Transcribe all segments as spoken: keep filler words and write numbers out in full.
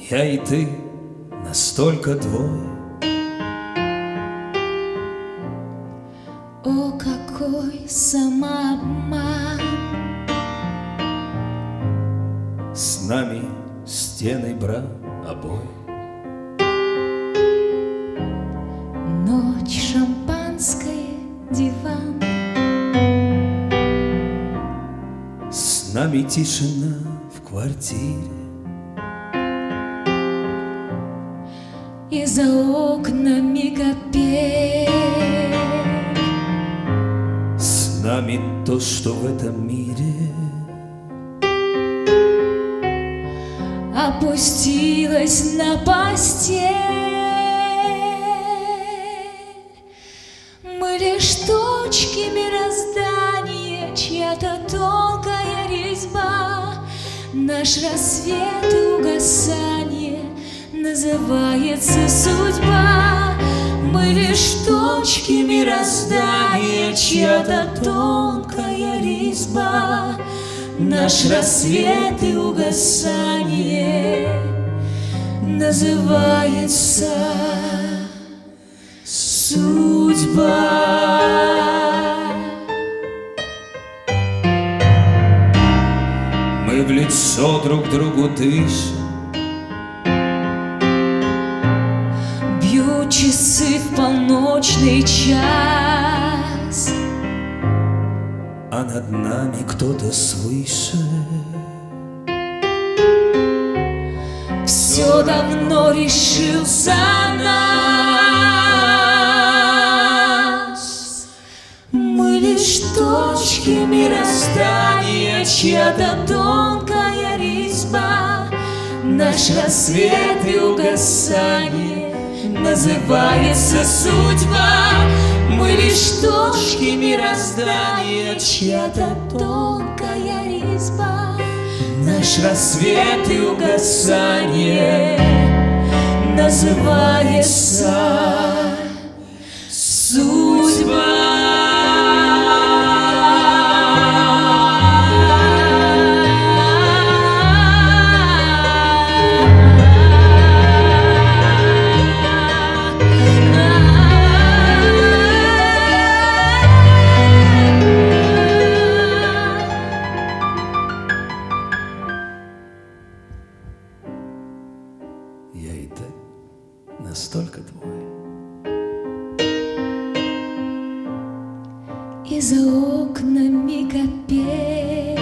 Я и ты настолько двое. О, какой самообман! С нами стены бра обои. Ночь, шампанское, диван. С нами тишина в квартире. И за окнами копейк. С нами то, что в этом мире Опустилась на постель. Мы лишь точки мироздания, чья-то тонкая резьба. Наш рассвет и угасание называется судьба. Мы лишь точки мироздания, чья-то тонкая резьба. Наш рассвет и угасание называется судьба. мы в лицо друг другу дышим. Бьют часы в полночный час, А над нами кто-то свыше все давно решил за нас. Мы лишь точки мироздания, чья-то тонкая резьба. Наш рассвет и угасание называется судьба. Мы лишь точки мироздания, чья-то тонкая резьба. Наш рассвет и угасание называется судьба. Я и ты настолько двое. И за окнами копейк.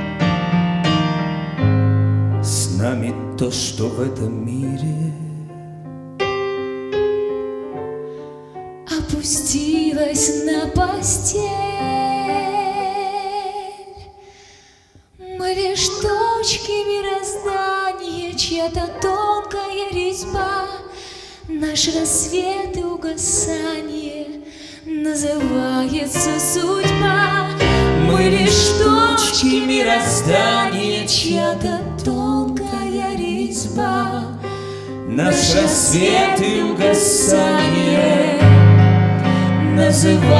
С нами то, что в этом мире Опустилась на постель. Мы лишь точки мироздания, чья-то тонкая резьба. Наш рассвет и угасание называется судьба. Мы лишь точки мироздания, чья-то тонкая резьба. наш рассвет и угасание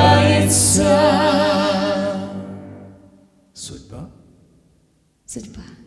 называется судьба. судьба.